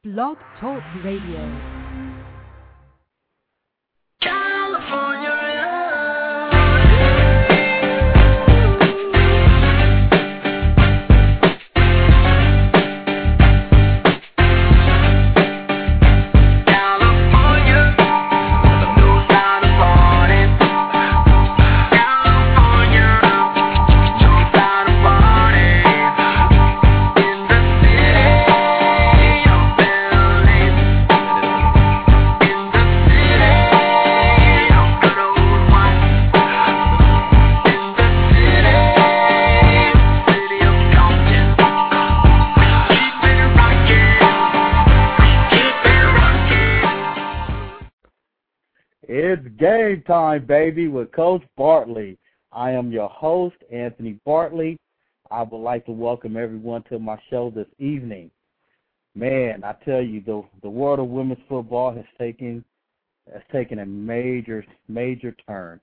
Blog Talk Radio. It's game time, baby, with Coach Bartley. I am your host, Anthony Bartley. I would like to welcome everyone to my show this evening. Man, I tell you, the world of women's football has taken a major turn.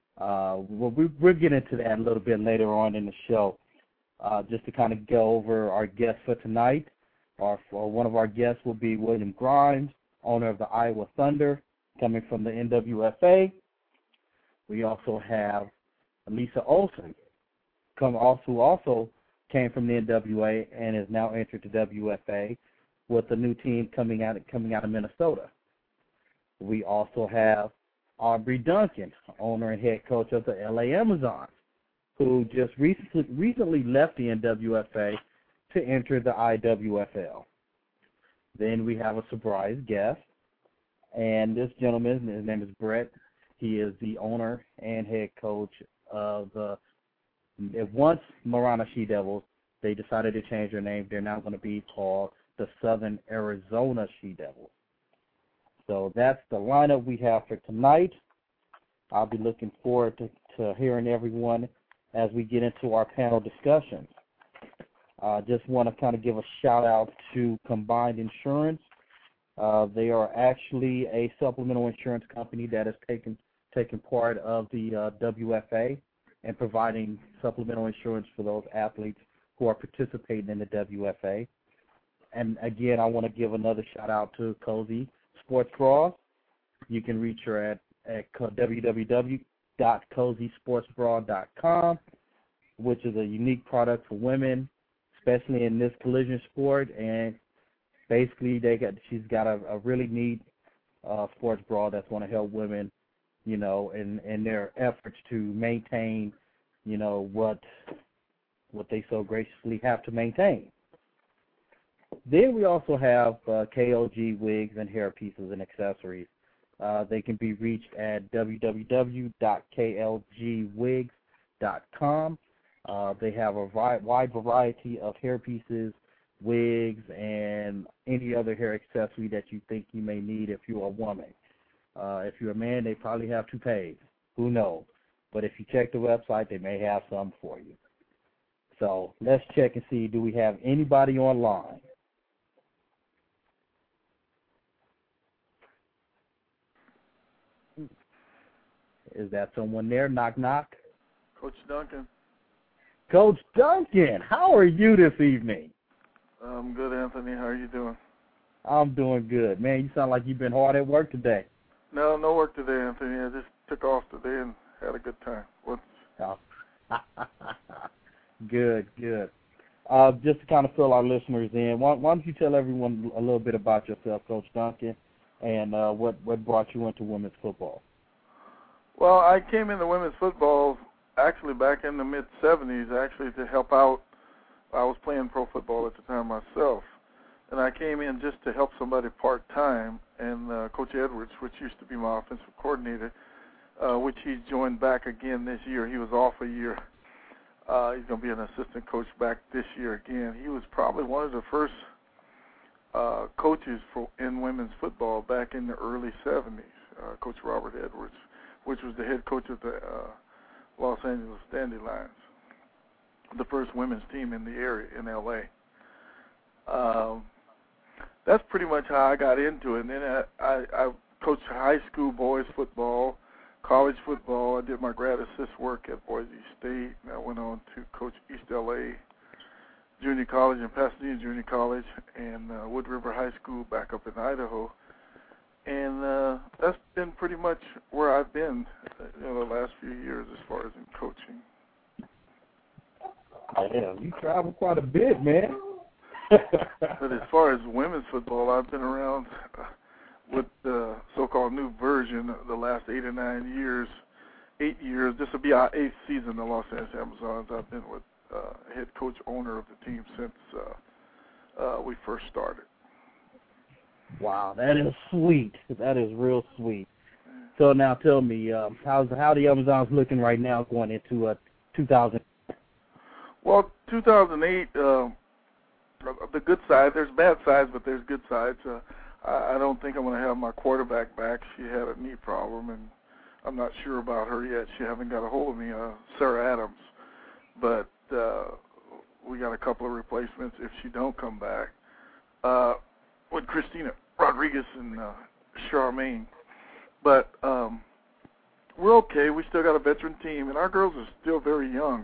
We'll get into that a little bit later on in the show. Just to kind of go over our guest for tonight. One of our guests will be William Grimes, owner of the Iowa Thunder, coming from the NWFA. We also have Lisa Olson, who also came from the NWA and is now entered the WFA with a new team coming out of Minnesota. We also have Aubrey Duncan, owner and head coach of the LA Amazons, who just recently left the NWFA to enter the IWFL. Then we have a surprise guest. And this gentleman, his name is Brett. He is the owner and head coach of once Marana She-Devils. They decided to change their name. They're now going to be called the Southern Arizona She-Devils. So that's the lineup we have for tonight. I'll be looking forward to hearing everyone as we get into our panel discussions. Just want to kind of give a shout-out to Combined Insurance. They are actually a supplemental insurance company that has taken part of the WFA and providing supplemental insurance for those athletes who are participating in the WFA. And again, I want to give another shout out to Cozy Sports Bras. You can reach her at www.cozysportsbra.com, which is a unique product for women, especially in this collision sport. And basically, she's got a really neat sports bra that's going to help women, in their efforts to maintain, what they so graciously have to maintain. Then we also have KLG wigs and hair pieces and accessories. They can be reached at www.klgwigs.com. They have a wide variety of hair pieces, wigs, and any other hair accessory that you think you may need if you're a woman. If you're a man, they probably have toupees. Who knows? But if you check the website, they may have some for you. So let's check and see, do we have anybody online? Is that someone there? Knock, knock. Coach Duncan. Coach Duncan, how are you this evening? I'm good, Anthony. How are you doing? I'm doing good. Man, you sound like you've been hard at work today. No work today, Anthony. I just took off today and had a good time. Oh. Good. Just to kind of fill our listeners in, why don't you tell everyone a little bit about yourself, Coach Duncan, and what brought you into women's football? Well, I came into women's football actually back in the mid-'70s, actually to help out. I was playing pro football at the time myself, and I came in just to help somebody part-time, and Coach Edwards, which used to be my offensive coordinator, which he joined back again this year. He was off a year. He's going to be an assistant coach back this year again. He was probably one of the first coaches in women's football back in the early 70s, Coach Robert Edwards, which was the head coach of the Los Angeles Dandelions, the first women's team in the area in L.A. That's pretty much how I got into it. And then I coached high school boys football, college football. I did my grad assist work at Boise State, and I went on to coach East L.A. Junior College and Pasadena Junior College and Wood River High School back up in Idaho. And that's been pretty much where I've been the last few years as far as in coaching. Yeah, you travel quite a bit, man. But as far as women's football, I've been around with the so-called new version the last 8 or 9 years. 8 years. This will be our 8th season, the Los Angeles Amazons. I've been with head coach, owner of the team since we first started. Wow, that is sweet. That is real sweet. So now tell me, how the Amazons looking right now going into 2000? Well, 2008, the good side, there's bad sides, but there's good sides. I don't think I'm going to have my quarterback back. She had a knee problem, and I'm not sure about her yet. She haven't got a hold of me, Sarah Adams. But we got a couple of replacements if she don't come back. With Christina Rodriguez and Charmaine. But we're okay. We still got a veteran team, and our girls are still very young.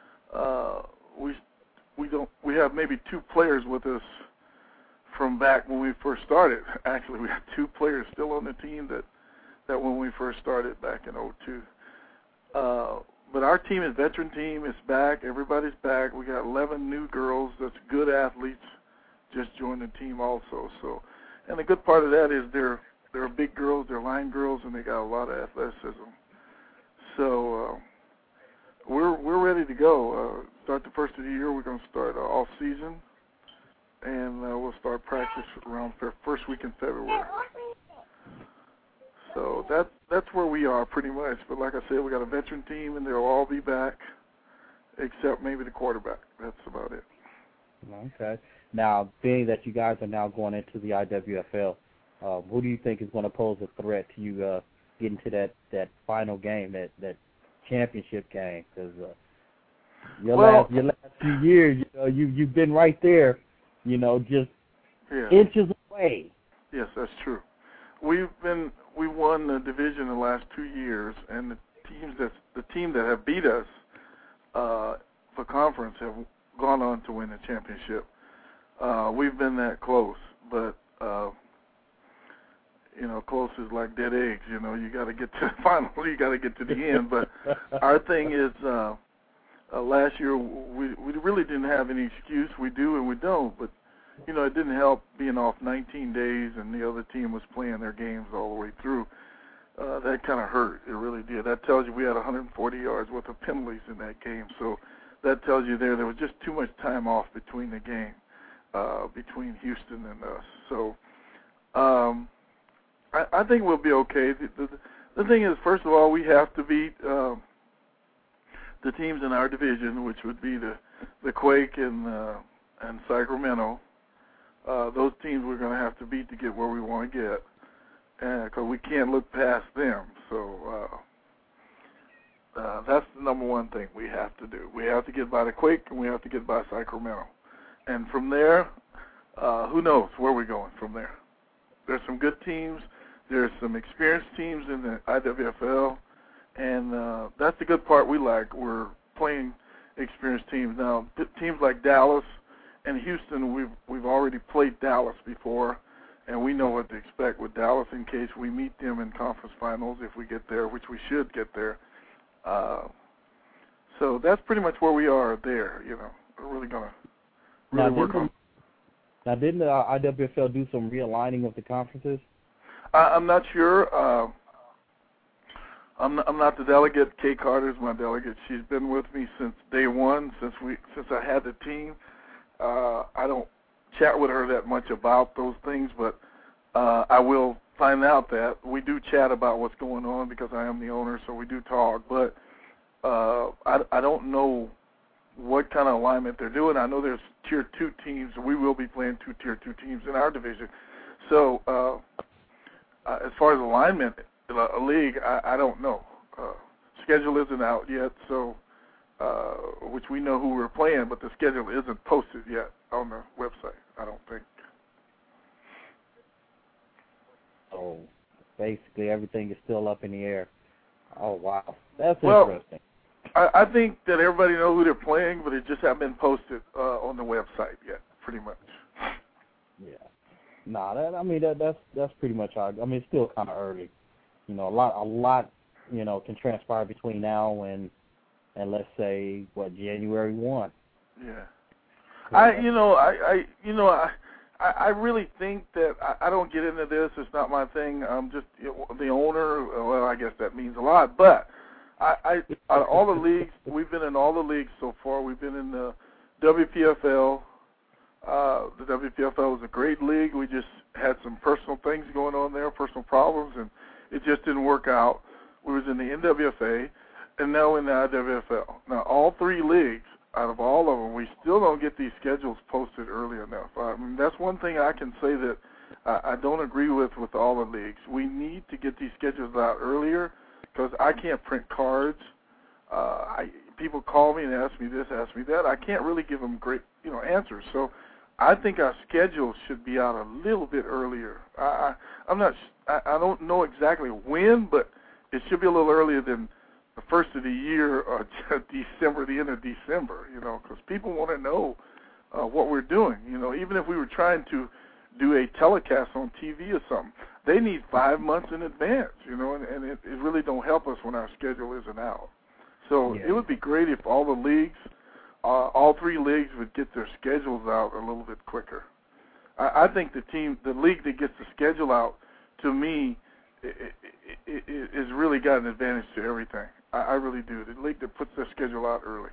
We have maybe 2 players with us from back when we first started. Actually, we have 2 players still on the team that when we first started back in 2002. But our team is veteran team. It's back. Everybody's back. We got 11 new girls that's good athletes just joined the team also. So, and the good part of that is they're big girls, they're line girls, and they got a lot of athleticism. So we're ready to go. Start the first of the year. We're going to start off season, and we'll start practice around first week in February. So that's where we are pretty much. But like I said, we got a veteran team, and they'll all be back except maybe the quarterback. That's about it. Okay. Now, being that you guys are now going into the IWFL, who do you think is going to pose a threat to you getting to that final game, that championship game? Because your last few years, you've been right there, just inches away. Yes, that's true. We won the division the last 2 years, and the team that have beat us for conference have gone on to win the championship. We've been that close, but close is like dead eggs. You got to get to the final, you got to get to the end. But our thing is, last year we really didn't have any excuse. We do and we don't, but it didn't help being off 19 days and the other team was playing their games all the way through. That kind of hurt. It really did. That tells you we had 140 yards worth of penalties in that game. So that tells you there was just too much time off between the game, between Houston and us. So I think we'll be okay. The thing is, first of all, we have to beat the teams in our division, which would be the Quake and Sacramento. Those teams we're going to have to beat to get where we want to get, because we can't look past them. So that's the number one thing we have to do. We have to get by the Quake, and we have to get by Sacramento. And from there, who knows where we're going from there. There's some good teams. There's some experienced teams in the IWFL, and that's the good part we like. We're playing experienced teams. Now, teams like Dallas and Houston, we've already played Dallas before, and we know what to expect with Dallas in case we meet them in conference finals if we get there, which we should get there. So that's pretty much where we are there. We're really going to work on. Now, didn't the IWFL do some realigning of the conferences? I'm not sure. I'm not the delegate. Kay Carter's my delegate. She's been with me since day one, since I had the team. I don't chat with her that much about those things, but I will find out that we do chat about what's going on because I am the owner, so we do talk. But I don't know what kind of alignment they're doing. I know there's Tier 2 teams. We will be playing 2 Tier 2 teams in our division. So as far as alignment, a league, I don't know. Schedule isn't out yet, so which we know who we're playing, but the schedule isn't posted yet on the website, I don't think. Oh, basically everything is still up in the air. Oh, wow. That's interesting. I think that everybody knows who they're playing, but it just hasn't been posted on the website yet, pretty much. Yeah. Nah, that's pretty much how. I mean, it's still kind of early. You know, a lot, you know, can transpire between now and let's say January 1. Yeah. I really think that I don't get into this. It's not my thing. I'm just the owner. Well, I guess that means a lot. But out of all the leagues, we've been in all the leagues so far. We've been in the WPFL. The WPFL was a great league. We just had some personal things going on there, personal problems, and it just didn't work out. We was in the NWFA, and now in the IWFL. Now, all three leagues, out of all of them, we still don't get these schedules posted early enough. I mean, that's one thing I can say that I don't agree with all the leagues. We need to get these schedules out earlier because I can't print cards. People call me and ask me this, ask me that. I can't really give them great, answers. So I think our schedule should be out a little bit earlier. I don't know exactly when, but it should be a little earlier than the first of the year or December, the end of December, because people want to know what we're doing. Even if we were trying to do a telecast on TV or something, they need 5 months in advance, and it really don't help us when our schedule isn't out. So It would be great if all the leagues, all three leagues would get their schedules out a little bit quicker. I think the league that gets the schedule out, to me, is really got an advantage to everything. I really do. The league that puts their schedule out early.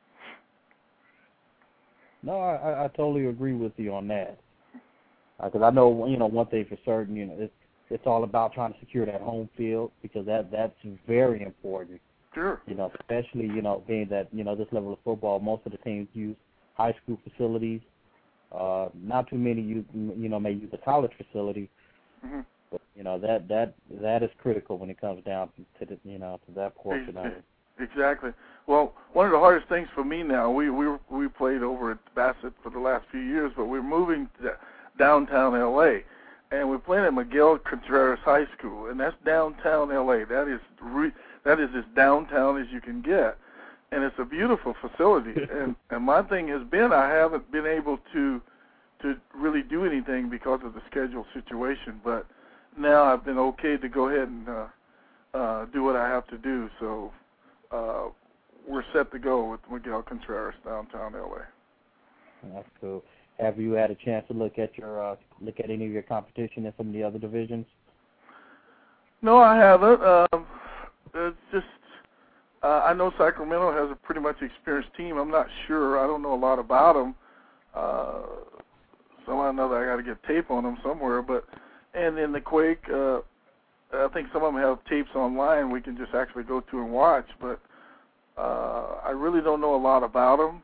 No, I totally agree with you on that. Because I know, one thing for certain, it's all about trying to secure that home field because that's very important. Sure. Especially, being that, this level of football, most of the teams use high school facilities. Not too many may use a college facility. Mm-hmm. But, that is critical when it comes down to the, to that portion of it. Exactly. Well, one of the hardest things for me now, we played over at Bassett for the last few years, but we're moving to downtown L.A., and we're playing at Miguel Contreras High School, and that's downtown L.A. That is as downtown as you can get, and it's a beautiful facility. and my thing has been I haven't been able to really do anything because of the schedule situation, but now I've been okay to go ahead and do what I have to do. So we're set to go with Miguel Contreras downtown L.A. That's cool. Have you had a chance to look at any of your competition in some of the other divisions? No, I haven't. It's just I know Sacramento has a pretty much experienced team. I'm not sure. I don't know a lot about them. Somehow or another, I got to get tape on them somewhere. And in the Quake, I think some of them have tapes online we can just actually go to and watch. But I really don't know a lot about them.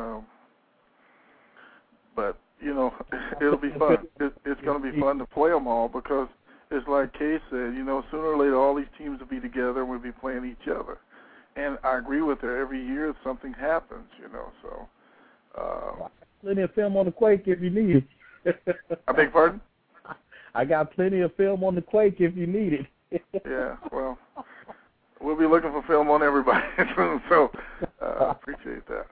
But it'll be fun. It's going to be fun to play them all because it's like Kay said, sooner or later all these teams will be together and we'll be playing each other. And I agree with her. Every year something happens, so. Plenty of film on the Quake if you need it. I beg pardon? I got plenty of film on the Quake if you need it. Yeah, well, we'll be looking for film on everybody. So I appreciate that.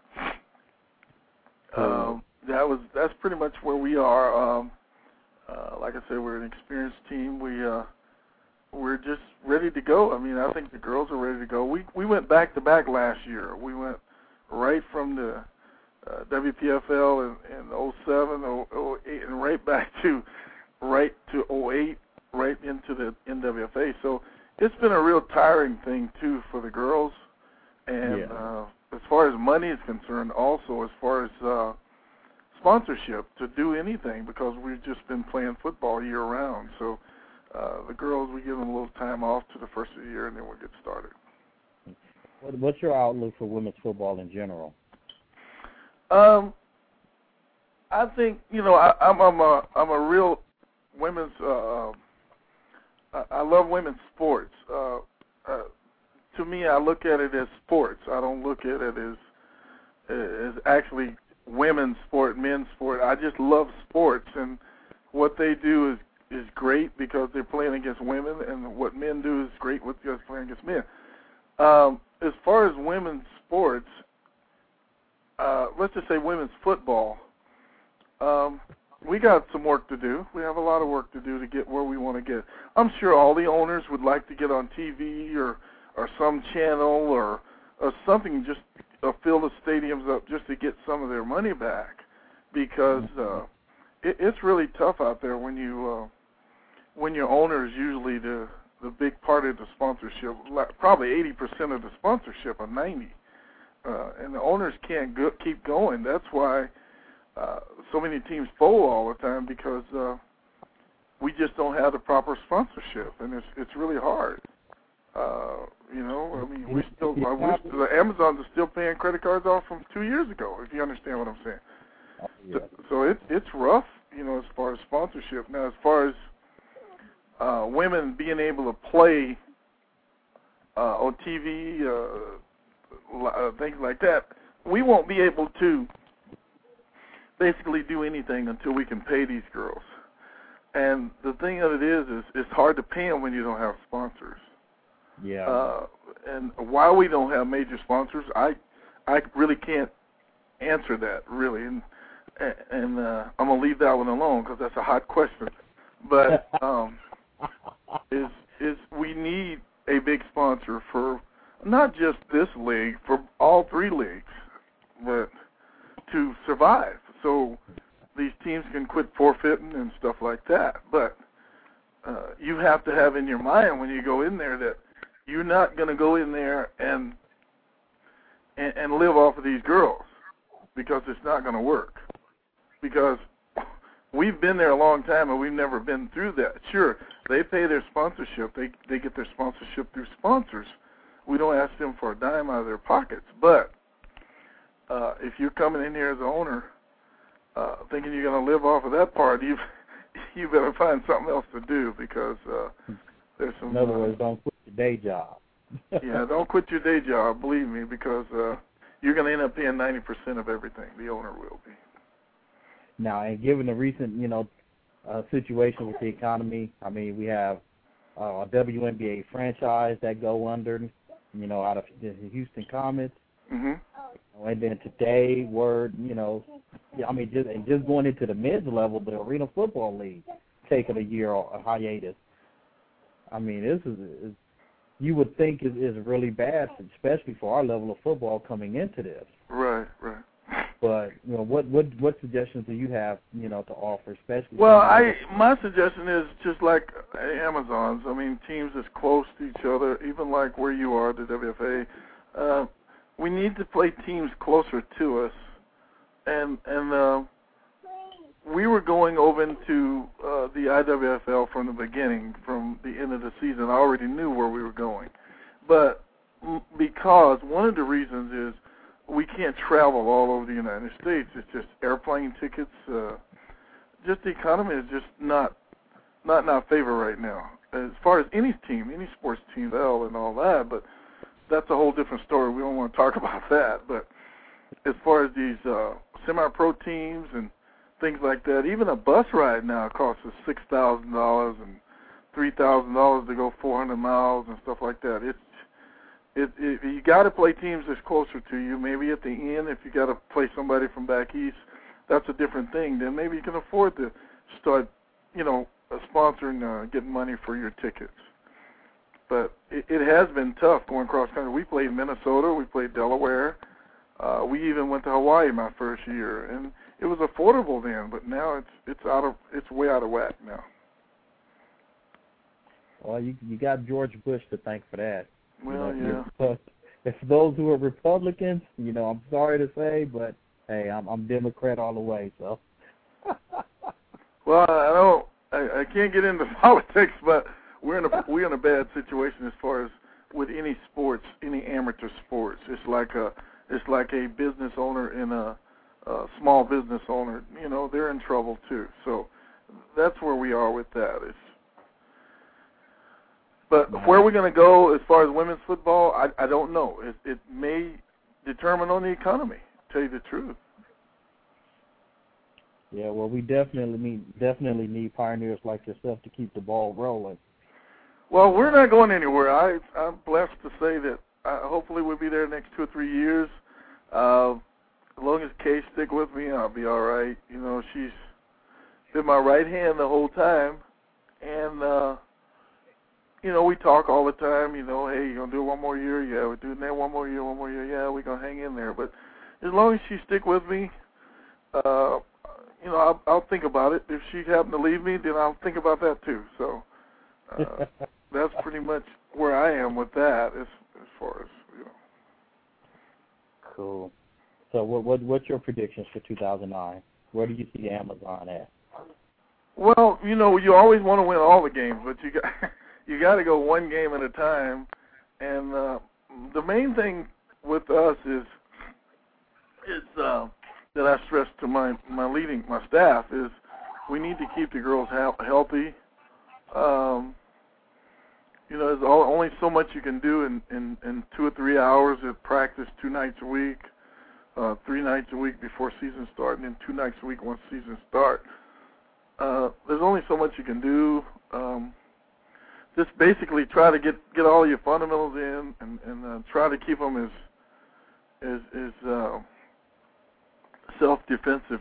That's pretty much where we are. Like I said, we're an experienced team. We're just ready to go. I mean, I think the girls are ready to go. We went back to back last year. We went right from the WPFL in 07, 08, and right back to 08, right into the NWFA. So it's been a real tiring thing too for the girls. And as far as money is concerned, also as far as sponsorship to do anything because we've just been playing football year round. So the girls, we give them a little time off to the first of the year and then we'll get started. What's your outlook for women's football in general? I think I'm a real women's. I love women's sports. To me, I look at it as sports. I don't look at it as actually women's sport, men's sport. I just love sports, and what they do is great because they're playing against women, and what men do is great with just playing against men. As far as women's sports, let's just say women's football, we got some work to do. We have a lot of work to do to get where we want to get. I'm sure all the owners would like to get on TV or some channel or something, just fill the stadiums up just to get some of their money back, because it's really tough out there when your owner is usually the big part of the sponsorship, probably 80% of the sponsorship, or 90%. And the owners can't keep going. That's why so many teams fold all the time, because we just don't have the proper sponsorship, and it's really hard. I mean, I wish the Amazons are still paying credit cards off from 2 years ago, if you understand what I'm saying. Yeah. So it's rough, as far as sponsorship. Now, as far as women being able to play on TV, things like that, we won't be able to basically do anything until we can pay these girls. And the thing of it is it's hard to pay them when you don't have sponsors. Yeah. And why we don't have major sponsors, I really can't answer that, really. And I'm going to leave that one alone, because that's a hot question. But is we need a big sponsor for not just this league, for all three leagues, but to survive. So these teams can quit forfeiting and stuff like that. But you have to have in your mind when you go in there that you're not going to go in there and live off of these girls, because it's not going to work. Because we've been there a long time and we've never been through that. Sure, they pay their sponsorship. They get their sponsorship through sponsors. We don't ask them for a dime out of their pockets. But if you're coming in here as an owner thinking you're going to live off of that part, you better find something else to do, because there's some... In other words, don't quit your day job. Yeah, don't quit your day job, believe me, because you're going to end up paying 90% of everything. The owner will be. Now, and given the recent, situation with the economy, I mean, we have a WNBA franchise that go under, out of the Houston Comets. Mm-hmm. And then today, just going into the mid-level, the Arena Football League taking a year a hiatus. I mean, this is you would think is really bad, especially for our level of football coming into this. Right. But what suggestions do you have to offer, especially? Well, my suggestion is just like Amazons. I mean, teams as close to each other, even like where you are, the WFA. We need to play teams closer to us, and we were going over into the IWFL from the beginning, from the end of the season. I already knew where we were going, but because one of the reasons is we can't travel all over the United States. It's just airplane tickets. Just the economy is just not in our favor right now. As far as any team, any sports team, and all that, but that's a whole different story. We don't want to talk about that. But as far as these semi-pro teams and things like that, even a bus ride now costs us $6,000 and $3,000 to go 400 miles and stuff like that. You got to play teams that's closer to you. Maybe at the end, if you got to play somebody from back east, that's a different thing. Then maybe you can afford to start, sponsoring, getting money for your tickets. But it has been tough going cross country. We played Minnesota, we played Delaware, we even went to Hawaii my first year, and it was affordable then. But now it's way out of whack now. Well, you got George Bush to thank for that. Well, yeah. If those who are Republicans, I'm sorry to say, but hey, I'm Democrat all the way. So. Well, I can't get into politics, but we're in a bad situation as far as with any sports, any amateur sports. It's like a business owner and a small business owner. They're in trouble too. So that's where we are with that. But where we're going to go as far as women's football, I don't know. It may determine on the economy, to tell you the truth. Yeah, well, we definitely need pioneers like yourself to keep the ball rolling. Well, we're not going anywhere. I'm blessed to say that hopefully we'll be there next 2 or 3 years. As long as Kay stick with me, I'll be all right. You know, she's been my right hand the whole time, and you know, we talk all the time. You know, hey, you gonna do it one more year? Yeah, we're doing that one more year. Yeah, we're gonna hang in there. But as long as she stick with me, you know, I'll think about it. If she happen to leave me, then I'll think about that too. So that's pretty much where I am with that, as far as, you know. Cool. So what's your predictions for 2009? Where do you see Amazon at? Well, you know, you always want to win all the games, but you got to go one game at a time. And the main thing with us is that I stress to my staff is we need to keep the girls healthy. You know, there's only so much you can do in 2 or 3 hours at practice 2 nights a week, 3 nights a week before season start, and then 2 nights a week once season start. There's only so much you can do. Just basically try to get all your fundamentals in, and try to keep them as self-defensive.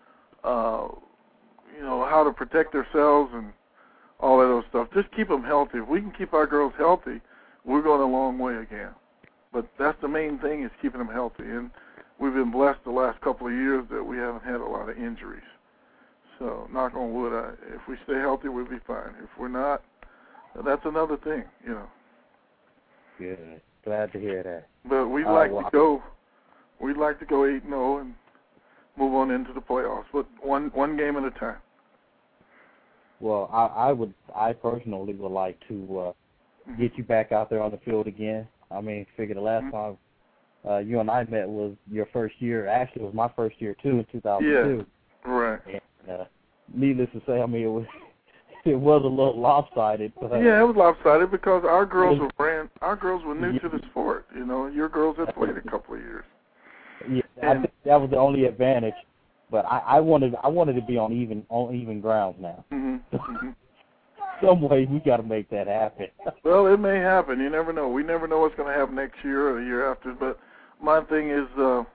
You know, how to protect themselves and all of those stuff. Just keep them healthy. If we can keep our girls healthy, we're going a long way again. But that's the main thing, is keeping them healthy. And we've been blessed the last couple of years that we haven't had a lot of injuries. So, knock on wood, if we stay healthy, we'll be fine. If we're not, that's another thing, you know. Good. Glad to hear that. But we'd like to go 8-0 and move on into the playoffs, but one game at a time. Well, I personally would like to get you back out there on the field again. I mean, figure the last time you and I met was your first year. Actually, it was my first year too, in 2002. Yeah, right. And needless to say, I mean, it was a little lopsided. But, yeah, it was lopsided because our girls were new to the sport. You know, your girls had played a couple of years. Yeah, I think that was the only advantage. But I wanted to be on even grounds now. Mm-hmm. Some way we got to make that happen. Well, it may happen. You never know. We never know what's going to happen next year or the year after. But my thing is,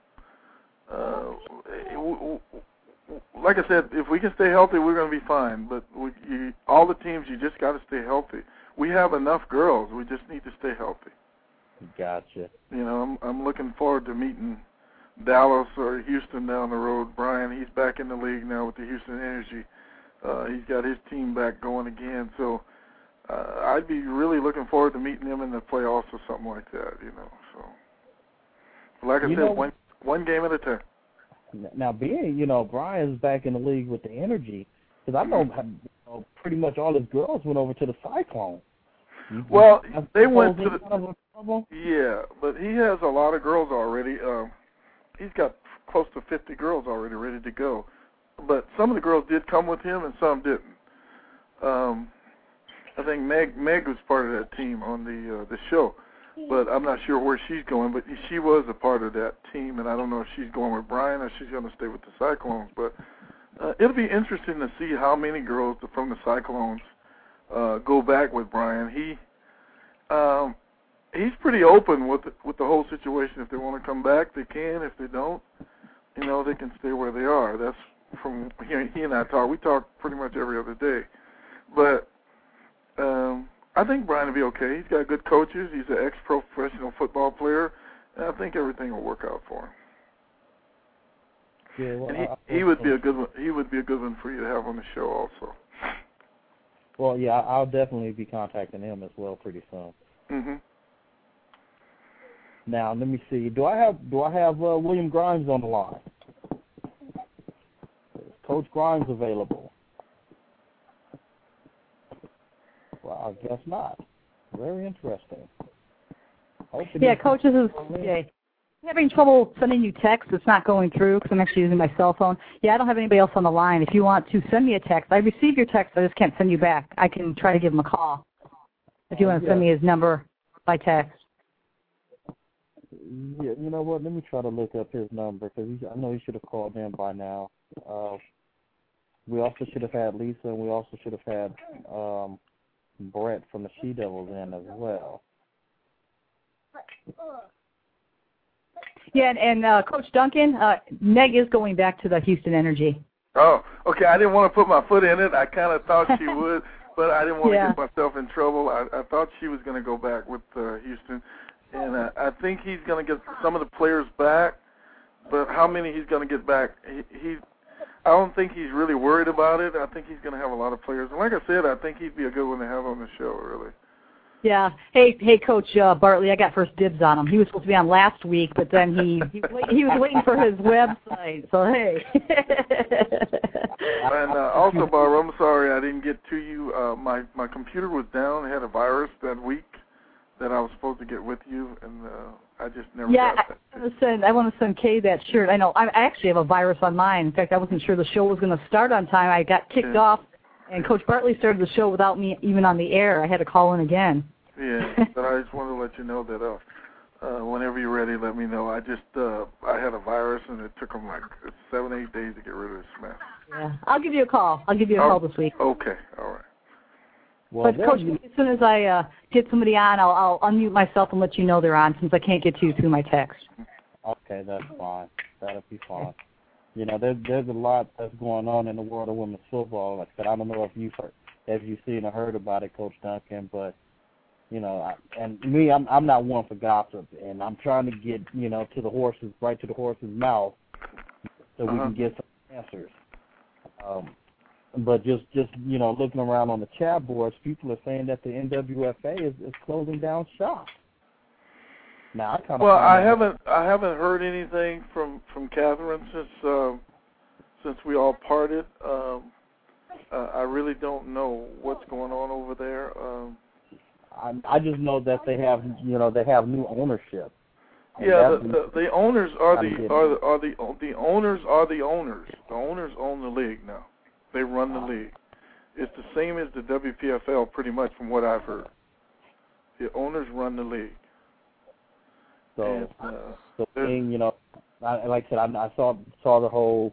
like I said, if we can stay healthy, we're going to be fine. But all the teams, you just got to stay healthy. We have enough girls. We just need to stay healthy. Gotcha. You know, I'm looking forward to meeting Dallas or Houston down the road. Brian, he's back in the league now with the Houston Energy. He's got his team back going again. So I'd be really looking forward to meeting him in the playoffs or something like that, you know. So, like I said, one game at a time. Now, being, you know, Brian's back in the league with the Energy, because I know pretty much all his girls went over to the Cyclones. Well, they went to the kind of yeah, but he has a lot of girls already. He's got close to 50 girls already ready to go. But some of the girls did come with him and some didn't. I think Meg was part of that team on the show, but I'm not sure where she's going. But she was a part of that team, and I don't know if she's going with Brian or she's going to stay with the Cyclones. But it'll be interesting to see how many girls from the Cyclones go back with Brian. He's pretty open with the whole situation. If they want to come back, they can. If they don't, you know, they can stay where they are. That's from he and I talk. We talk pretty much every other day. But I think Brian will be okay. He's got good coaches. He's an ex-professional football player, and I think everything will work out for him. Yeah, well, and he would be a good one. He would be a good one for you to have on the show also. Well, yeah, I'll definitely be contacting him as well pretty soon. Mhm. Now, let me see. Do I have William Grimes on the line? Is Coach Grimes available? Well, I guess not. Very interesting. Yeah, Coach, this is Jay. I'm having trouble sending you text. It's not going through because I'm actually using my cell phone. Yeah, I don't have anybody else on the line. If you want to send me a text, I received your text. I just can't send you back. I can try to give him a call if you want to send me his number by text. Yeah, you know what? Let me try to look up his number because I know he should have called in by now. We also should have had Lisa, and we also should have had Brett from the She-Devils in as well. Yeah, and Coach Duncan, Meg is going back to the Houston Energy. Oh, okay. I didn't want to put my foot in it. I kind of thought she would, but I didn't want to get myself in trouble. I thought she was going to go back with Houston, and I think he's going to get some of the players back, but how many he's going to get back, I don't think he's really worried about it. I think he's going to have a lot of players. And like I said, I think he'd be a good one to have on the show, really. Yeah. Hey, Coach Bartley, I got first dibs on him. He was supposed to be on last week, but then he was waiting for his website. So hey. And also, Barbara, I'm sorry I didn't get to you. My computer was down. I had a virus that week that I was supposed to get with you, and I just never got that. I want to send Kay that shirt. I know. I actually have a virus on mine. In fact, I wasn't sure the show was going to start on time. I got kicked off. And Coach Bartley started the show without me even on the air. I had to call in again. Yeah, but I just wanted to let you know that whenever you're ready, let me know. I just I had a virus, and it took them like 7-8 days to get rid of this mess. Yeah, I'll give you a call. I'll give you a call this week. Okay, all right. Well, but Coach, as soon as I get somebody on, I'll unmute myself and let you know they're on, since I can't get to you through my text. Okay, that's fine. That'll be fine. You know, there's a lot that's going on in the world of women's football. Like I said, I don't know if you've seen or heard about it, Coach Duncan, but you know, I'm not one for gossip, and I'm trying to get to the horse's mouth, so we can get some answers. But just looking around on the chat boards, people are saying that the NWFA is closing down shop. Now, I haven't heard anything from Catherine since we all parted. I really don't know what's going on over there. I just know that they have new ownership. Yeah, the owners are the owners are the owners. The owners own the league now. They run the league. It's the same as the WPFL, pretty much, from what I've heard. The owners run the league. So, like I said, I saw the whole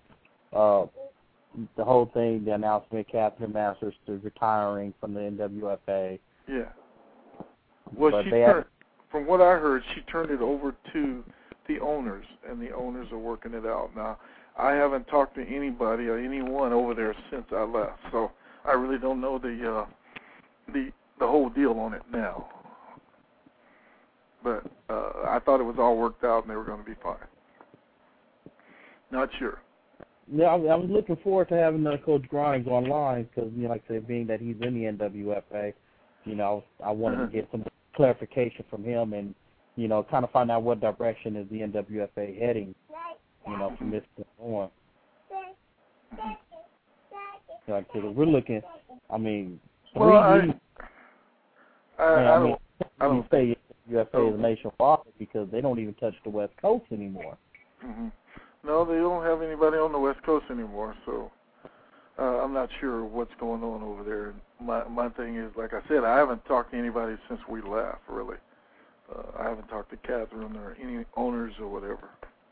thing, the announcement, Catherine Masters to retiring from the NWFA. Yeah. Well, from what I heard, she turned it over to the owners, and the owners are working it out. Now, I haven't talked to anybody or anyone over there since I left, so I really don't know the whole deal on it now. But I thought it was all worked out and they were going to be fine. Not sure. Yeah, I was looking forward to having Coach Grimes online because, like I said, being that he's in the NWFA, I wanted to get some clarification from him and, kind of find out what direction is the NWFA heading, from this point on. Like I said, we're looking, I don't say UFA is nationwide because they don't even touch the West Coast anymore. Mm-hmm. No, they don't have anybody on the West Coast anymore, so I'm not sure what's going on over there. My thing is, like I said, I haven't talked to anybody since we left, really. I haven't talked to Catherine or any owners or whatever.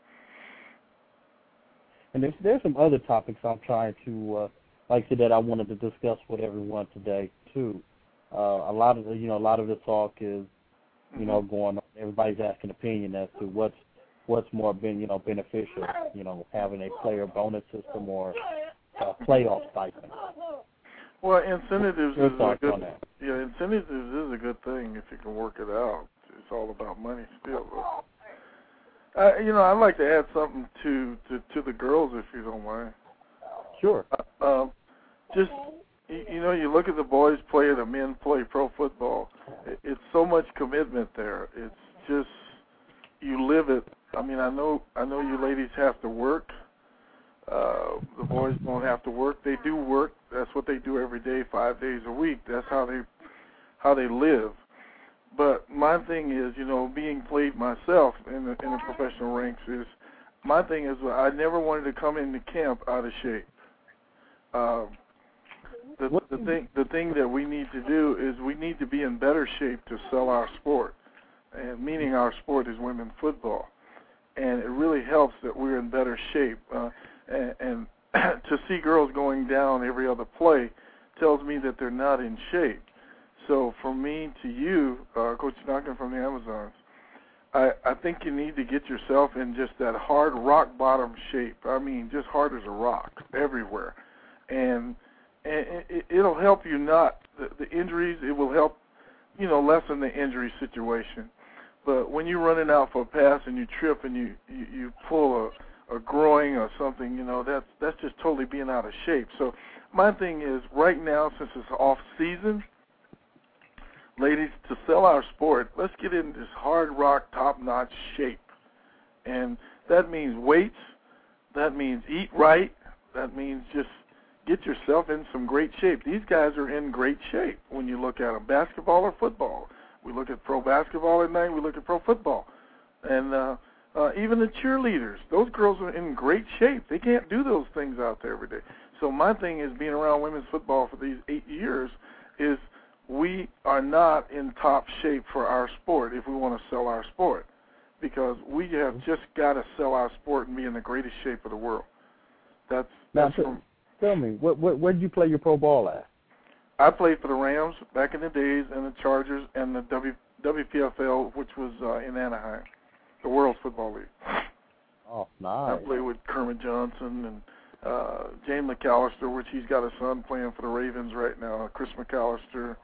And there's some other topics I'm trying to, like I said, that I wanted to discuss with everyone today, too. A lot of the talk is, going on. Everybody's asking opinion as to what's more beneficial, having a player bonus system or a playoff stipend. Well, incentives is a good. Yeah, incentives is a good thing if you can work it out. It's all about money still. I'd like to add something to the girls, if you don't mind. Sure. Just you look at the boys play and the men play pro football. It's so much commitment there. It's just you live it. I know you ladies have to work. The boys don't have to work. They do work. That's what they do every day, 5 days a week. That's how they live. But my thing is, being played myself in the professional ranks is, my thing is I never wanted to come into camp out of shape. The thing that we need to do is we need to be in better shape to sell our sport, and meaning our sport is women's football. And it really helps that we're in better shape. And to see girls going down every other play tells me that they're not in shape. So from me to you, Coach Duncan from the Amazons, I think you need to get yourself in just that hard rock bottom shape. I mean, just hard as a rock everywhere. And it'll help you not, the injuries, it will help, lessen the injury situation. But when you're running out for a pass and you trip and you pull a groin or something, that's just totally being out of shape. So my thing is, right now, since it's off season, ladies, to sell our sport, let's get in this hard rock, top-notch shape. And that means weights. That means eat right. That means just get yourself in some great shape. These guys are in great shape when you look at them, basketball or football. We look at pro basketball at night. We look at pro football. And even the cheerleaders, those girls are in great shape. They can't do those things out there every day. So my thing is, being around women's football for these 8 years, is we are not in top shape for our sport if we want to sell our sport, because we have just got to sell our sport and be in the greatest shape of the world. That's tell me, where did you play your pro ball at? I played for the Rams back in the days, and the Chargers, and the WPFL, which was in Anaheim, the World Football League. Oh, nice. I played with Kermit Johnson and James McAllister, which he's got a son playing for the Ravens right now, Chris McAllister,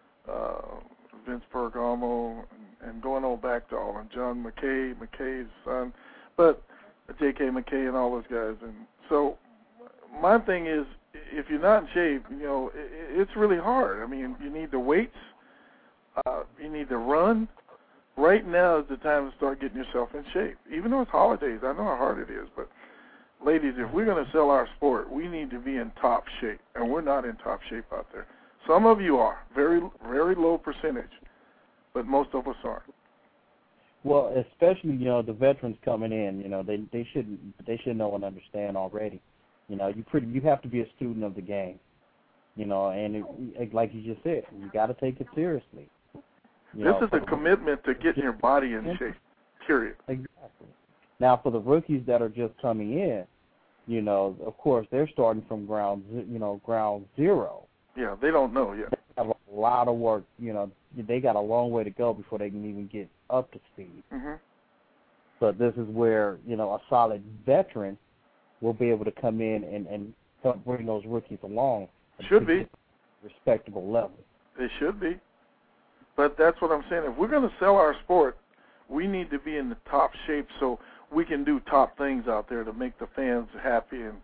Vince Pergamo, and going on back to all, and John McKay's son, but J.K. McKay and all those guys. And so my thing is, if you're not in shape, it's really hard. I mean, you need the weights, you need to run. Right now is the time to start getting yourself in shape. Even though it's holidays, I know how hard it is, but ladies, if we're going to sell our sport, we need to be in top shape, and we're not in top shape out there. Some of you are, very, very low percentage, but most of us aren't. Well, especially the veterans coming in, they should know and understand already. You have to be a student of the game, and like you just said, you got to take it seriously. This is a commitment to getting your body in shape. Period. Exactly. Now, for the rookies that are just coming in, of course, they're starting from ground zero. Yeah, they don't know yet. They have a lot of work. They got a long way to go before they can even get up to speed. Mm-hmm. But this is where a solid veteran will be able to come in and help bring those rookies along. Should be respectable level. They should be. But that's what I'm saying. If we're going to sell our sport, we need to be in the top shape so we can do top things out there to make the fans happy. And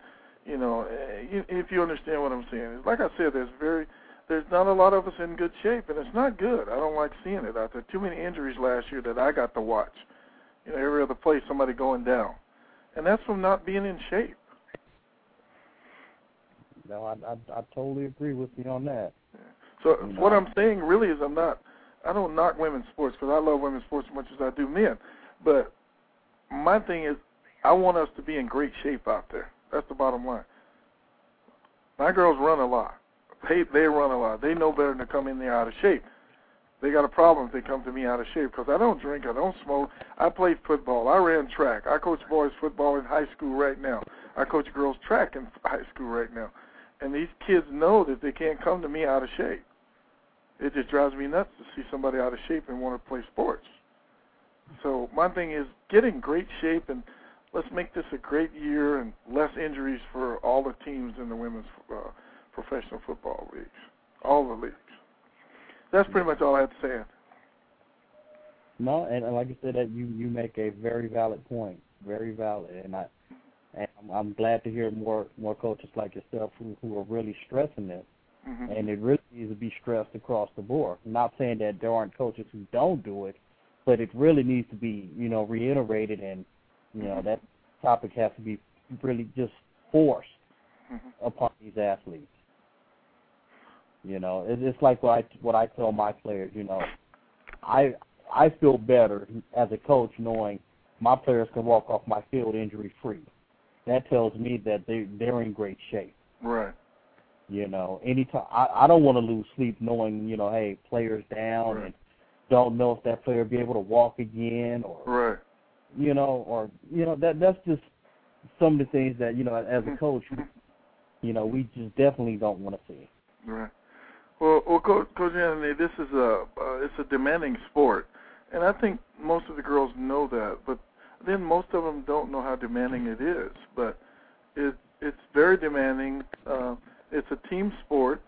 if you understand what I'm saying, like I said, there's not a lot of us in good shape, and it's not good. I don't like seeing it out there. Too many injuries last year that I got to watch. Every other play, somebody going down, and that's from not being in shape. No, I totally agree with you on that. So what I'm saying really is I don't knock women's sports, because I love women's sports as much as I do men. But my thing is, I want us to be in great shape out there. That's the bottom line. My girls run a lot. They run a lot. They know better than to come in there out of shape. They got a problem if they come to me out of shape, because I don't drink, I don't smoke. I played football. I ran track. I coach boys football in high school right now. I coach girls track in high school right now. And these kids know that they can't come to me out of shape. It just drives me nuts to see somebody out of shape and want to play sports. So my thing is, get in great shape, and let's make this a great year and less injuries for all the teams in the women's professional football leagues, all the leagues. That's pretty much all I have to say. No, and like I said, that you make a very valid point, very valid, and I'm glad to hear more coaches like yourself who are really stressing this. Mm-hmm. And it really needs to be stressed across the board. I'm not saying that there aren't coaches who don't do it, but it really needs to be, reiterated, and, that topic has to be really just forced upon these athletes. It's like what I tell my players, I feel better as a coach knowing my players can walk off my field injury-free. That tells me that they're in great shape. Right. Anytime I don't want to lose sleep knowing, hey, player's down, right, and don't know if that player will be able to walk again, or right, that's just some of the things that as a coach, we just definitely don't want to see. Right. Well, Coach Anthony, this is it's a demanding sport. And I think most of the girls know that, but then most of them don't know how demanding it is. But it's very demanding. It's a team sport.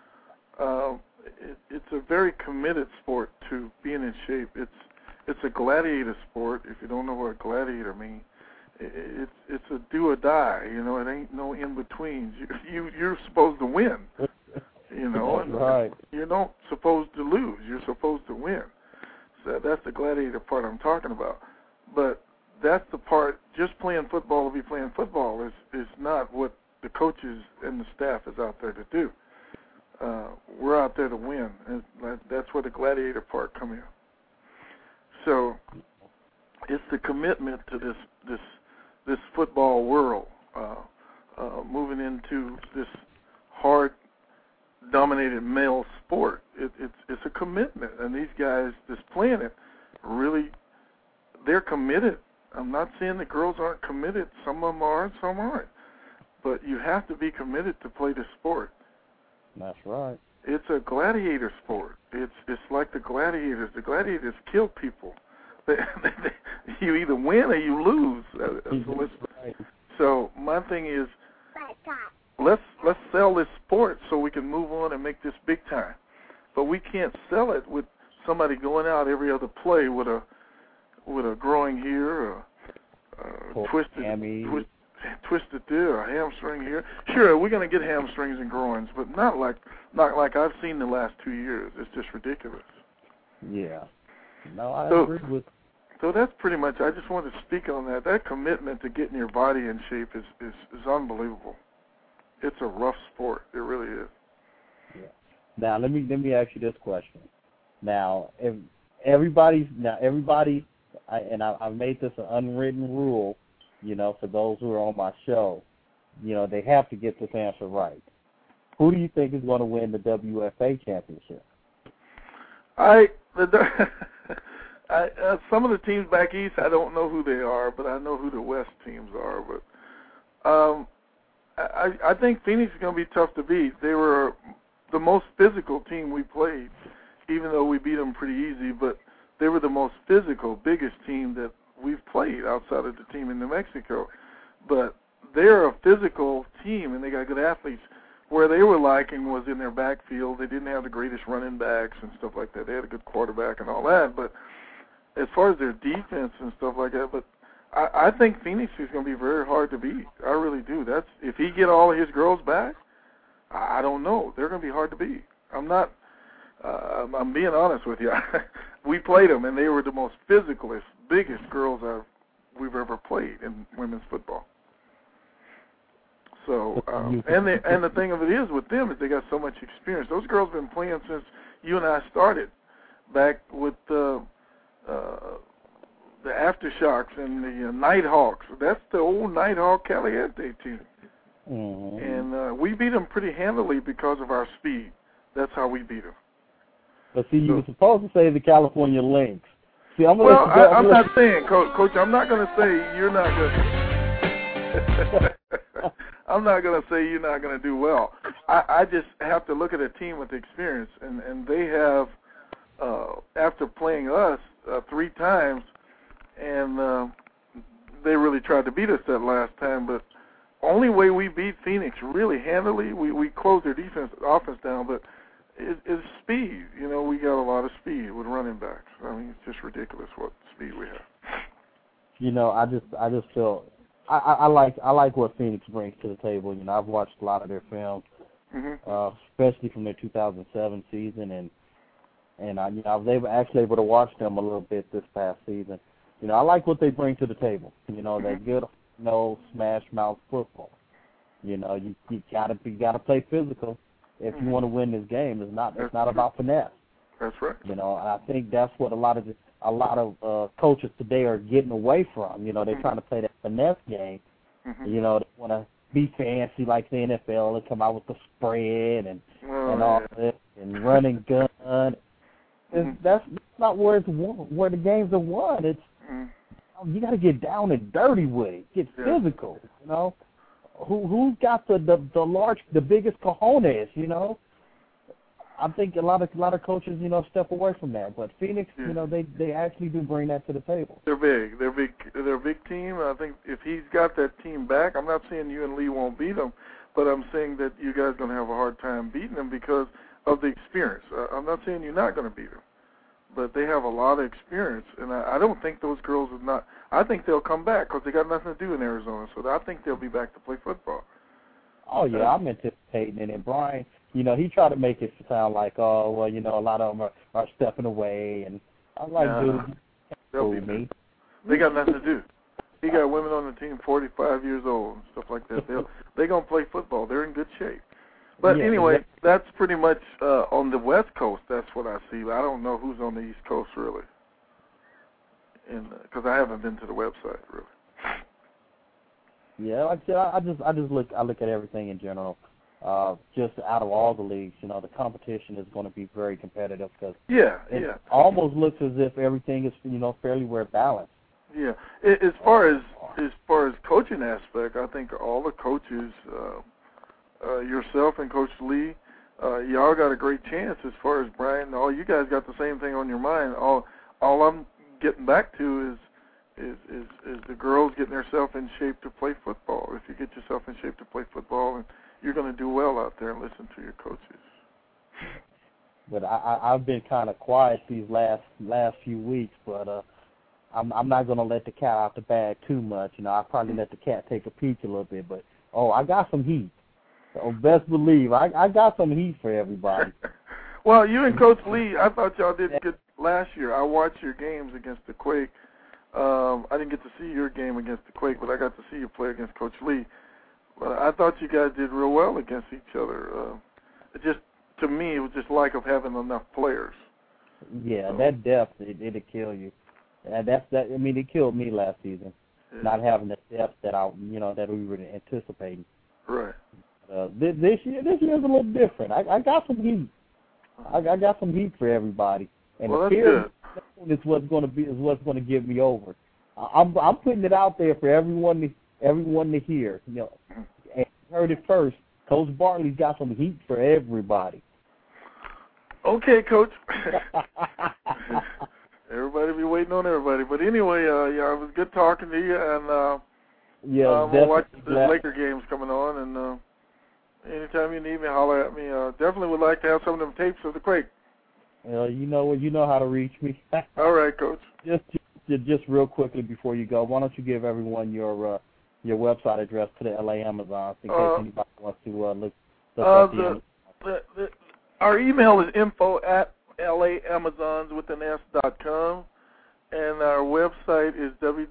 It's a very committed sport to being in shape. It's a gladiator sport. If you don't know what gladiator means, it's a do or die. You know, it ain't no in betweens. You're supposed to win. You know, and right. You're not supposed to lose. You're supposed to win. So that's the gladiator part I'm talking about. But that's the part. Just playing football to be playing football is not what the coaches and the staff is out there to do. We're out there to win, and that's where the gladiator part comes in. So it's the commitment to this football world, moving into this hard, dominated male sport. It's a commitment, and these guys that's playing it really, they're committed. I'm not saying the girls aren't committed. Some of them are, and some aren't. But you have to be committed to play the sport. That's right. It's a gladiator sport. It's like the gladiators. The gladiators kill people. You either win or you lose. So my thing is, let's sell this sport so we can move on and make this big time. But we can't sell it with somebody going out every other play with a groin here, or twisted there, or a hamstring here. Sure, we're going to get hamstrings and groins, but not like I've seen the last 2 years. It's just ridiculous. Yeah. No, I agree with. So that's pretty much. I just wanted to speak on that. That commitment to getting your body in shape is unbelievable. It's a rough sport. It really is. Yeah. Now let me ask you this question. Now, if everybody, I've made this an unwritten rule, you know, for those who are on my show, you know, they have to get this answer right. Who do you think is going to win the WFA championship? Some of the teams back east, I don't know who they are, but I know who the west teams are. But I think Phoenix is going to be tough to beat. They were the most physical team we played, even though we beat them pretty easy. But they were the most physical, biggest team that we've played outside of the team in New Mexico. But they're a physical team, and they got good athletes. Where they were lacking was in their backfield. They didn't have the greatest running backs and stuff like that. They had a good quarterback and all that. But as far as their defense and stuff like that, but I think Phoenix is going to be very hard to beat. I really do. That's if he get all of his girls back, I don't know. They're going to be hard to beat. I'm being honest with you. We played them, and they were the most physicalist, biggest girls we've ever played in women's football. So, and the thing of it is with them is they got so much experience. Those girls have been playing since you and I started, back with the Aftershocks and the Nighthawks. That's the old Nighthawk Caliente team. Mm-hmm. And we beat them pretty handily because of our speed. That's how we beat them. But see, you were supposed to say the California Lynx. See, I'm not saying, Coach, I'm not going to say you're not going to. I'm not going to say you're not going to do well. I just have to look at a team with experience, and they have, after playing us 3 times, and they really tried to beat us that last time, but only way we beat Phoenix really handily, we closed their offense down, but it's speed. You know, we got a lot of speed with running backs. I mean, it's just ridiculous what speed we have. You know, I just feel I like what Phoenix brings to the table. You know, I've watched a lot of their films, especially from their 2007 season, and you know, I was actually able to watch them a little bit this past season. You know, I like what they bring to the table. You know, that good, smash mouth football. You know, you gotta play physical if you want to win this game. It's not about finesse. That's right. You know, and I think that's what a lot of coaches today are getting away from. You know, they're trying to play that finesse game. You know, they want to be fancy like the NFL and come out with the spread and all this and run and gun. That's not where it's won, where the games are won. It's you got to get down and dirty with it, get physical. You know, who's got the biggest cojones? You know, I think a lot of coaches, step away from that. But Phoenix, they actually do bring that to the table. They're big. They're a big team. I think if he's got that team back, I'm not saying you and Lee won't beat them, but I'm saying that you guys are going to have a hard time beating them because of the experience. I'm not saying you're not going to beat them, but they have a lot of experience, and I don't think those girls are not. I think they'll come back because they got nothing to do in Arizona, so I think they'll be back to play football. Oh, yeah, I'm anticipating it. And Brian, he tried to make it sound like, oh, well, a lot of them are stepping away. And I'm like, dude, they'll be me. They got nothing to do. He got women on the team 45 years old and stuff like that. They're going to play football. They're in good shape. But anyway, that's pretty much on the West Coast. That's what I see. I don't know who's on the East Coast, really, because I haven't been to the website, really. Yeah, like I said, I look at everything in general. Just out of all the leagues, the competition is going to be very competitive because it almost looks as if everything is fairly well balanced. Yeah, as far as coaching aspect, I think all the coaches, yourself and Coach Lee, y'all got a great chance. As far as Brian, all you guys got the same thing on your mind. All I'm getting back to is the girls getting themselves in shape to play football. If you get yourself in shape to play football, and you're going to do well out there and listen to your coaches. But I've been kind of quiet these last few weeks, but I'm not going to let the cat out the bag too much. I'll probably let the cat take a peek a little bit. But, I got some heat. So best believe, I got some heat for everybody. Well, you and Coach Lee, I thought y'all did good last year. I watched your games against the Quake. I didn't get to see your game against the Quake, but I got to see you play against Coach Lee. But I thought you guys did real well against each other. To me, it was just lack of having enough players. Yeah, that depth, it'll kill you. It killed me last season, not having the depth that that we were anticipating. Right. This year's a little different. I got some heat. I got some heat for everybody. And well, the fear is what's going to give me over. I'm putting it out there for everyone to hear. And you heard it first. Coach Bartley's got some heat for everybody. Okay, Coach. Everybody be waiting on everybody. But anyway, it was good talking to you, and we'll watch the Laker games coming on, and anytime you need me, holler at me. Definitely would like to have some of them tapes of the Quake. You know how to reach me. All right, Coach. Just real quickly before you go, why don't you give everyone your website address to the LA Amazons in case anybody wants to look up our email is info@laamazons.com, and our website is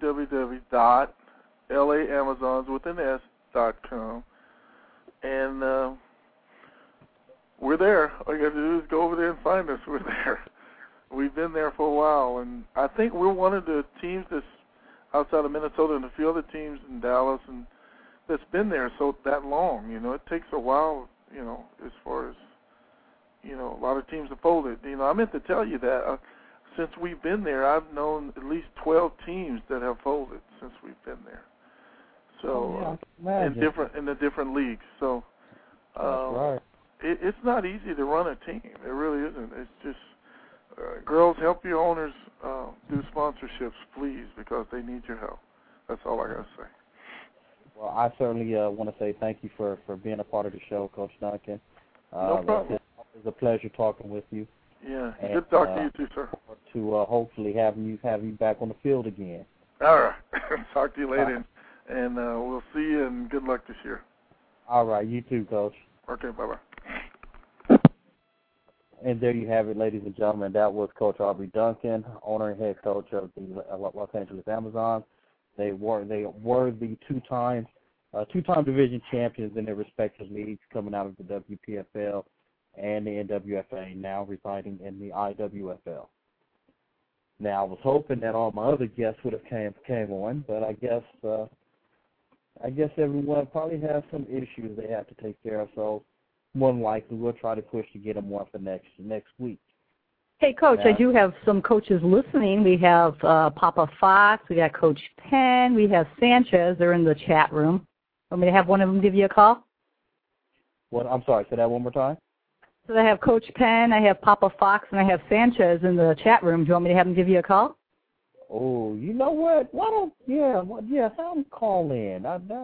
www.laamazons.com, and we're there. All you got to do is go over there and find us. We're there. We've been there for a while, and I think we're one of the teams that's outside of Minnesota and a few other teams in Dallas and that's been there that long. It takes a while, as far as, a lot of teams have folded. I meant to tell you that since we've been there, I've known at least 12 teams that have folded since we've been there. So in the different leagues. So that's right. It's not easy to run a team. It really isn't. It's just girls, help your owners do sponsorships, please, because they need your help. That's all I got to say. Well, I certainly want to say thank you for being a part of the show, Coach Duncan. No problem. It was a pleasure talking with you. Yeah, good talking to you too, sir. To hopefully have you back on the field again. All right. Talk to you later, and we'll see you, and good luck this year. All right, you too, Coach. Okay, bye-bye. And there you have it, ladies and gentlemen. That was Coach Aubrey Duncan, owner and head coach of the Los Angeles Amazons. They were the two-time division champions in their respective leagues, coming out of the WPFL and the NWFA, now residing in the IWFL. Now, I was hoping that all my other guests would have came on, but I guess everyone probably has some issues they have to take care of. So, more than likely, we'll try to push to get them on for next week. Hey, Coach, I do have some coaches listening. We have Papa Fox, we got Coach Penn, we have Sanchez. They're in the chat room. Want me to have one of them give you a call? What? I'm sorry, say that one more time. So I have Coach Penn, I have Papa Fox, and I have Sanchez in the chat room. Do you want me to have them give you a call? Oh, you know what? Why don't have them call in.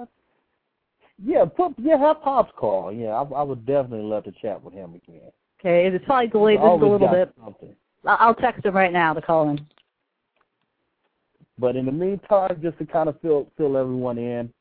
Have Pops call. Yeah, I would definitely love to chat with him again. Okay, it's probably delayed just a little bit. Something. I'll text him right now to call in. But in the meantime, just to kind of fill everyone in,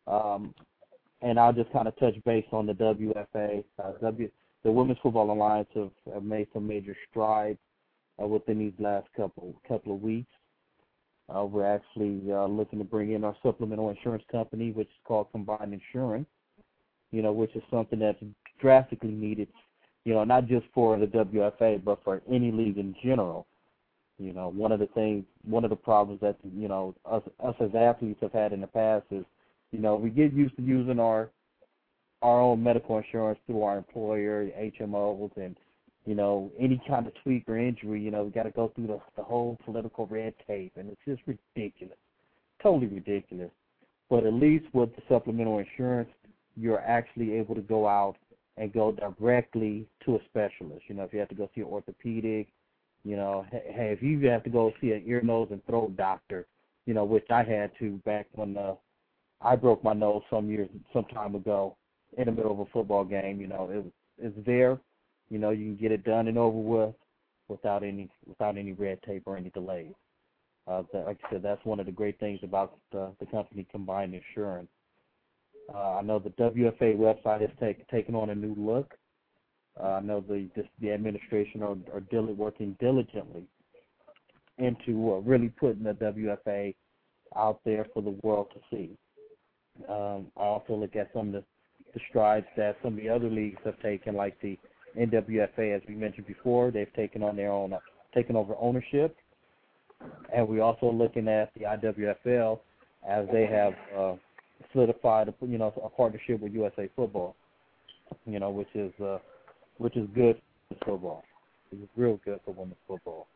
and I'll just kind of touch base on the WFA. The Women's Football Alliance have made some major strides within these last couple of weeks. We're actually looking to bring in our supplemental insurance company, which is called Combined Insurance, which is something that's drastically needed, not just for the WFA, but for any league in general. One of the problems that, us as athletes have had in the past is, we get used to using our own medical insurance through our employer, HMOs, and, any kind of tweak or injury, we got to go through the whole political red tape, and it's just ridiculous, totally ridiculous. But at least with the supplemental insurance, you're actually able to go out and go directly to a specialist. If you have to go see an orthopedic, hey, if you have to go see an ear, nose, and throat doctor, which I had to back when I broke my nose some time ago in the middle of a football game, it's there. You can get it done and over with without any red tape or any delays. Like I said, that's one of the great things about the company Combined Insurance. I know the WFA website has taken on a new look. I know the administration are working diligently into really putting the WFA out there for the world to see. I also look at some of the strides that some of the other leagues have taken, like the NWFA, as we mentioned before. They've taken over ownership, and we're also looking at the IWFL as they have solidified a partnership with USA Football, which is good for football. It's real good for women's football.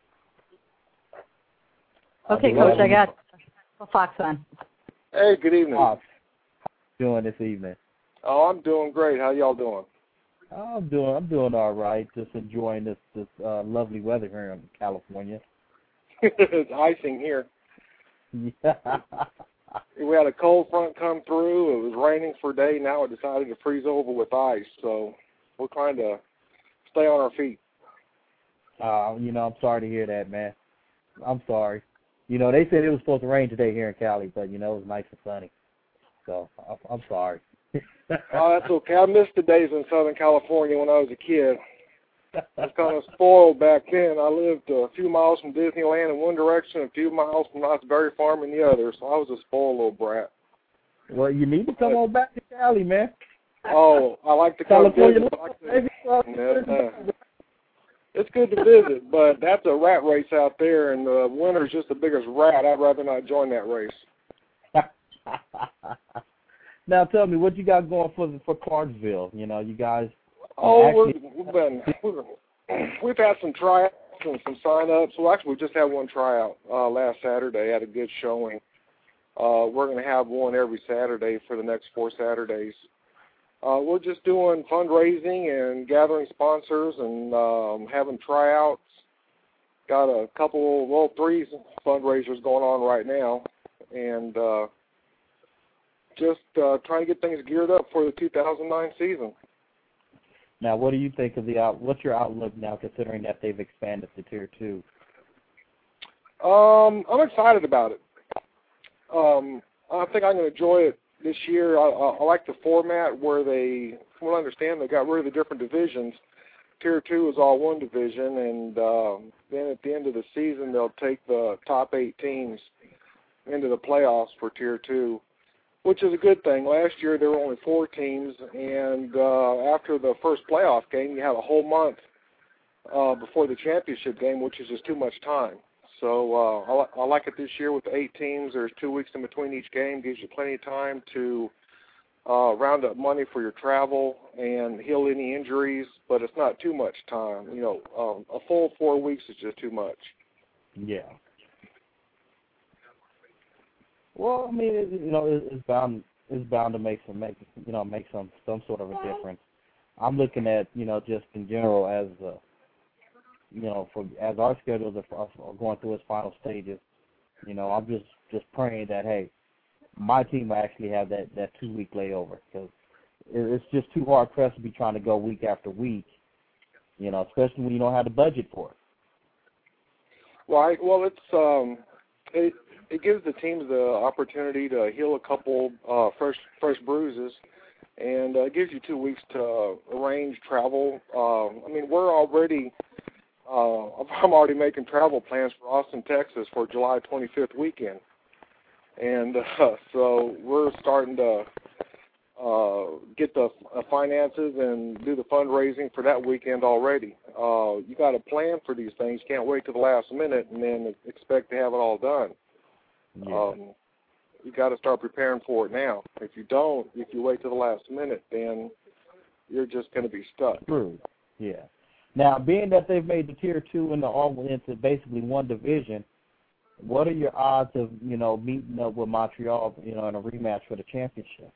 Okay, Coach, I got Fox on. Hey, good evening. How you doing this evening? Oh, I'm doing great. How y'all doing? I'm doing all right. Just enjoying this lovely weather here in California. It's icing here. Yeah. We had a cold front come through. It was raining for a day. Now it decided to freeze over with ice. So we're trying to stay on our feet. I'm sorry to hear that, man. I'm sorry. They said it was supposed to rain today here in Cali, but, it was nice and sunny. So I'm sorry. Oh, that's okay. I missed the days in Southern California when I was a kid. I was kind of spoiled back then. I lived a few miles from Disneyland in one direction, a few miles from Knott's Berry Farm in the other, so I was a spoiled little brat. Well, you need to come on back to Cali, man. Oh, I like to come visit. It's good to visit, but that's a rat race out there, and the winner's just the biggest rat. I'd rather not join that race. Now tell me, what you got going for Clarksville? You guys. Oh, we've had some tryouts and some sign-ups. Well, actually, we just had one tryout last Saturday. Had a good showing. We're going to have one every Saturday for the next 4 Saturdays. We're just doing fundraising and gathering sponsors and having tryouts. Got a couple, 3 fundraisers going on right now, and just trying to get things geared up for the 2009 season. Now, what do you think of what's your outlook now, considering that they've expanded to Tier 2? I'm excited about it. I think I'm going to enjoy it this year. I like the format where from what I understand, they got rid of the different divisions. Tier 2 is all one division, and then at the end of the season, they'll take the top 8 teams into the playoffs for Tier 2, which is a good thing. Last year, there were only 4 teams, and after the first playoff game, you have a whole month before the championship game, which is just too much time. So I like it this year with the 8 teams. There's 2 weeks in between each game. Gives you plenty of time to round up money for your travel and heal any injuries, but it's not too much time. A full 4 weeks is just too much. Yeah. Well, I mean, it's bound to make some sort of a difference. I'm looking at, just in general as, as our schedules are going through its final stages, I'm just praying that, hey, my team will actually have that 2-week layover, because it's just too hard pressed to be trying to go week after week, especially when you don't have the budget for it. Right. Well, it gives the teams the opportunity to heal a couple fresh bruises, and it gives you 2 weeks to arrange travel. We're already I'm already making travel plans for Austin, Texas for July 25th weekend, and so we're starting to get the finances and do the fundraising for that weekend already. You got to plan for these things. You can't wait to the last minute and then expect to have it all done. Yeah. You got to start preparing for it now. If you wait to the last minute, then you're just going to be stuck. True. Yeah. Now, being that they've made the Tier 2 into basically one division, what are your odds of, meeting up with Montreal, in a rematch for the championship?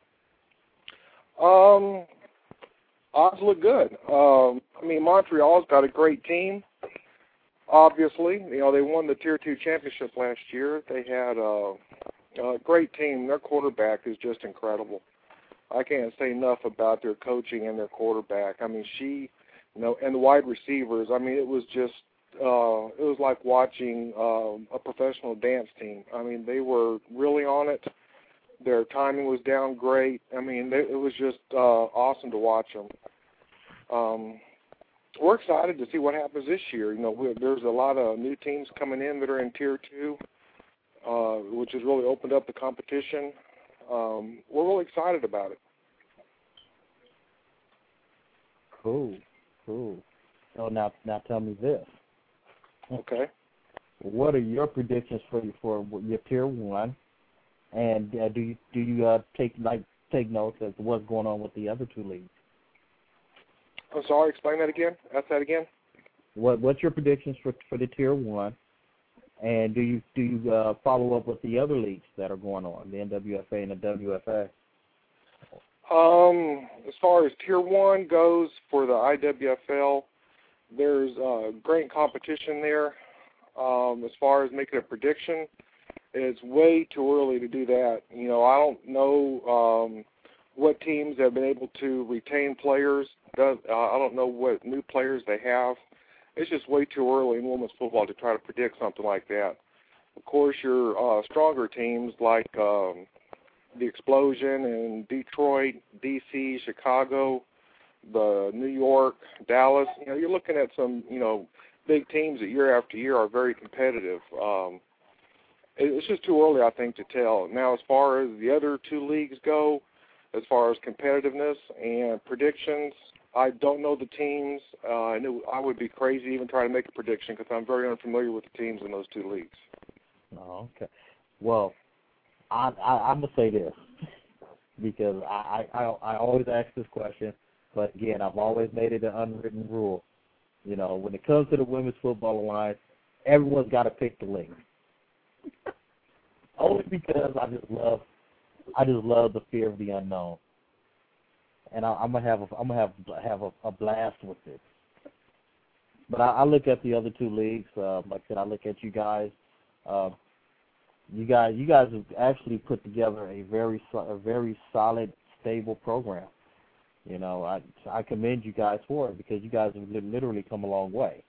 Odds look good. Montreal's got a great team. Obviously, they won the Tier 2 championship last year. They had a great team. Their quarterback is just incredible. I can't say enough about their coaching and their quarterback. She, and the wide receivers. It was just, it was like watching a professional dance team. They were really on it. Their timing was down great. It was just awesome to watch them. We're excited to see what happens this year. There's a lot of new teams coming in that are in Tier 2, which has really opened up the competition. We're really excited about it. Cool. So now tell me this. Okay. What are your predictions for your Tier 1? And do you take notes as to what's going on with the other 2 leagues? I'm sorry, explain that again. Ask that again. What's your predictions for the Tier 1? And do you follow up with the other leagues that are going on, the NWFA and the WFA? As far as Tier 1 goes for the IWFL, there's great competition there. As far as making a prediction, it's way too early to do that. I don't know what teams have been able to retain players. I don't know what new players they have. It's just way too early in women's football to try to predict something like that. Of course, your stronger teams like the Explosion in Detroit, D.C., Chicago, the New York, Dallas, you're looking at some, big teams that year after year are very competitive. It's just too early, I think, to tell. Now, as far as the other 2 leagues go, as far as competitiveness and predictions, I don't know the teams. I would be crazy even trying to make a prediction because I'm very unfamiliar with the teams in those 2 leagues. Oh, okay. Well, I'm going to say this because I always ask this question, but, again, I've always made it an unwritten rule. When it comes to the Women's Football Alliance, everyone's got to pick the league. Only because I just love the fear of the unknown, and I'm gonna have a blast with it. But I look at the other 2 leagues. Like I said, I look at you guys. You guys have actually put together a very solid, stable program. I commend you guys for it because you guys have literally come a long way.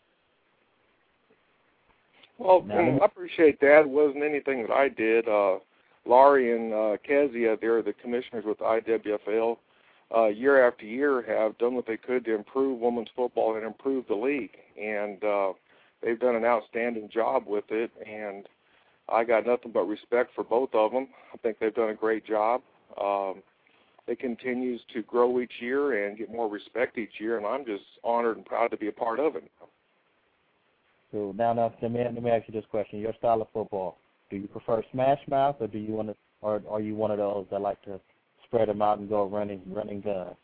Well, I appreciate that. It wasn't anything that I did. Laurie and Kezia, they're the commissioners with the IWFL, year after year have done what they could to improve women's football and improve the league. And they've done an outstanding job with it, and I got nothing but respect for both of them. I think they've done a great job. It continues to grow each year and get more respect each year, and I'm just honored and proud to be a part of it. So now let me ask you this question: your style of football, do you prefer smash mouth, or are you one of those that like to spread them out and go running gun?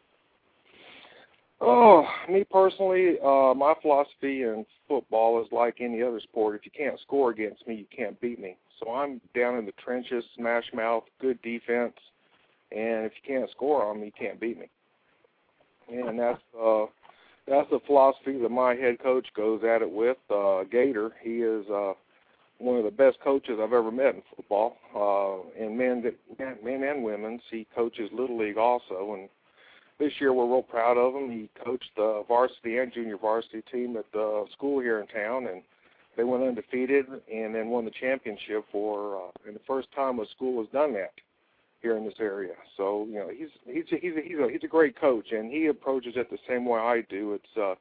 Oh, me personally, my philosophy in football is like any other sport. If you can't score against me, you can't beat me. So I'm down in the trenches, smash mouth, good defense, and if you can't score on me, you can't beat me. and that's the philosophy that my head coach goes at it with. Gator, he is one of the best coaches I've ever met in football, and men and women's. He coaches Little League also, and this year we're real proud of him. He coached the varsity and junior varsity team at the school here in town, and they went undefeated and then won the championship and the first time a school has done that here in this area. So, you know, he's a great coach, and he approaches it the same way I do. It's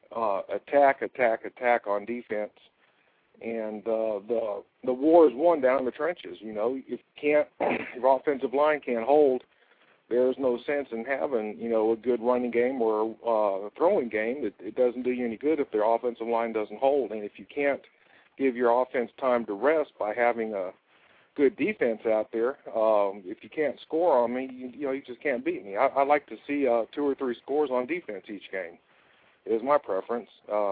attack on defense, and the war is won down in the trenches. You know, if your offensive line can't hold, there's no sense in having, you know, a good running game or a throwing game. It doesn't do you any good if their offensive line doesn't hold. And if you can't give your offense time to rest by having a good defense out there, if you can't score on me, you just can't beat me. I like to see 2 or 3 scores on defense each game. Is my preference.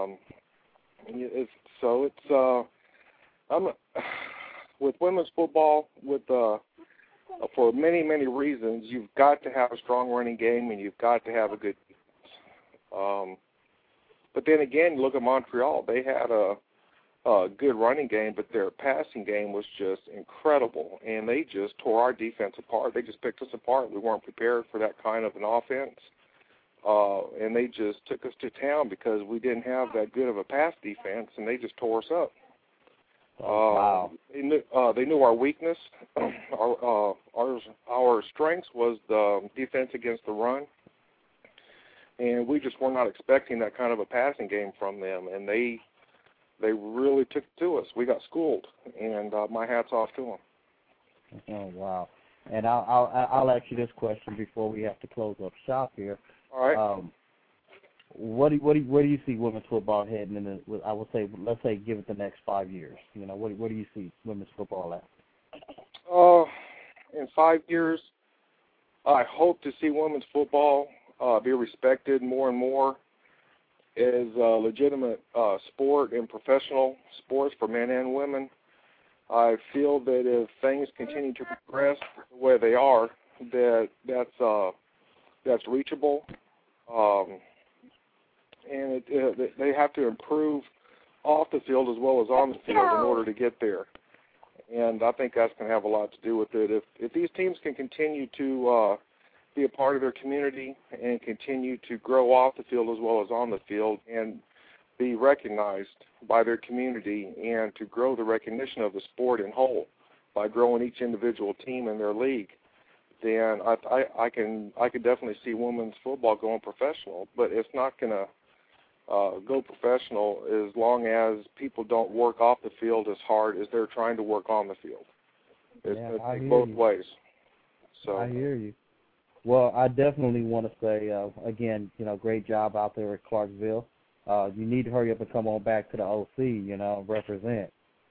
With women's football, for many, many reasons, you've got to have a strong running game and you've got to have a good defense. But then again, look at Montreal. They had a good running game, but their passing game was just incredible, and they just tore our defense apart. They just picked us apart. We weren't prepared for that kind of an offense, and they just took us to town because we didn't have that good of a pass defense, and they just tore us up. Wow. They knew our weakness. Our strengths was the defense against the run, and we just were not expecting that kind of a passing game from them, and they really took it to us. We got schooled, and my hat's off to them. Oh, wow. And I'll ask you this question before we have to close up shop here. All right. Where do you see women's football heading in I would say, let's say, give it the next 5 years? You know, where do you see women's football at? In 5 years, I hope to see women's football be respected more and more as a legitimate sport and professional sports for men and women. I feel that if things continue to progress the way they are, that's reachable. And they have to improve off the field as well as on the field in order to get there. And I think that's going to have a lot to do with it. If these teams can continue to be a part of their community and continue to grow off the field as well as on the field and be recognized by their community and to grow the recognition of the sport in whole by growing each individual team in their league, then I can definitely see women's football going professional. But it's not going to go professional as long as people don't work off the field as hard as they're trying to work on the field. It's going to take both ways. So I hear you. Well, I definitely want to say, again, great job out there at Clarksville. You need to hurry up and come on back to the OC, represent,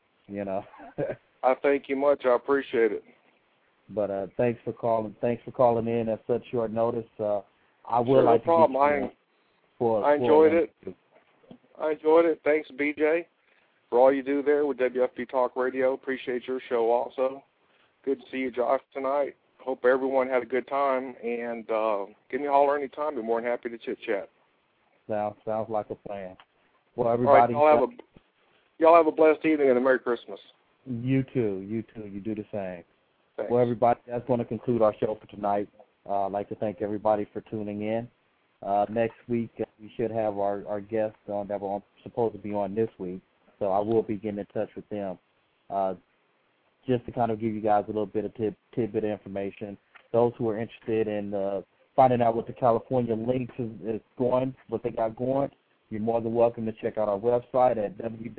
I thank you much. I appreciate it. But thanks for calling in at such short notice. I would sure, like no problem. I enjoyed it. I enjoyed it. Thanks, BJ, for all you do there with WFB Talk Radio. Appreciate your show also. Good to see you, Josh, tonight. Hope everyone had a good time, and give me a holler anytime. Be more than happy to chit-chat. Sounds like a plan. Well, everybody. All right, y'all have a blessed evening and a Merry Christmas. You too. You do the same. Thanks. Well, everybody, that's going to conclude our show for tonight. I'd like to thank everybody for tuning in. Next week, we should have our guests that were supposed to be on this week, so I will be getting in touch with them. Just to kind of give you guys a little bit of tidbit of information. Those who are interested in finding out what the California Lynx is going, what they got going, you're more than welcome to check out our website at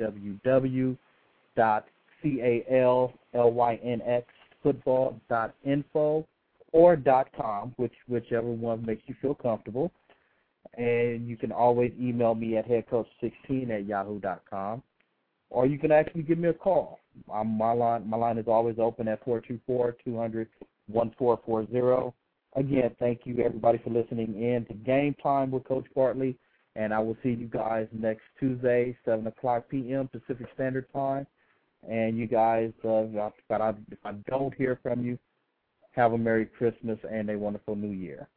www.callynxfootball.info or .com, whichever one makes you feel comfortable. And you can always email me at headcoach16@yahoo.com, or you can actually give me a call. My line is always open at 424-200-1440. Again, thank you, everybody, for listening in to Game Time with Coach Bartley, and I will see you guys next Tuesday, 7 o'clock p.m. Pacific Standard Time. And you guys, if I don't hear from you, have a Merry Christmas and a wonderful New Year.